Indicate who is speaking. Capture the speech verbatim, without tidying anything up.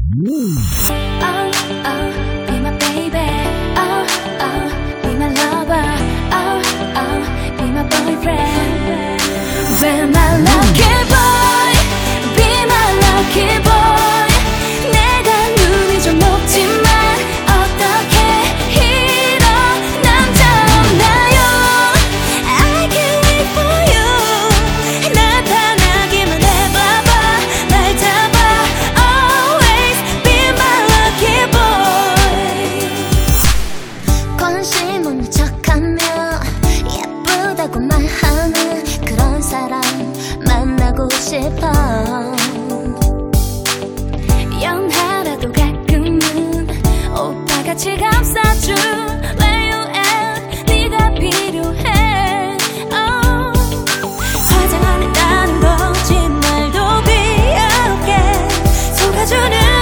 Speaker 1: Oh, oh, be my baby. Oh, oh, be my lover. Oh, oh, be my boyfriend. Be my lucky boy. Be my lucky boy. 내가 눈이 좀 높지만 어떻게 이런 남자 없나요? I can't wait for you. 나타나기만 해봐봐. 날 잡아. Always be my lucky boy. 관심 없는 척하며 예쁘다고 말하는 그런 사람 만나고 싶어. 연하라도 가끔은 오빠같이 감싸줄 Where you at? 네가 필요해. oh. 화장 안 했다는 거짓말도 귀엽게 속아주는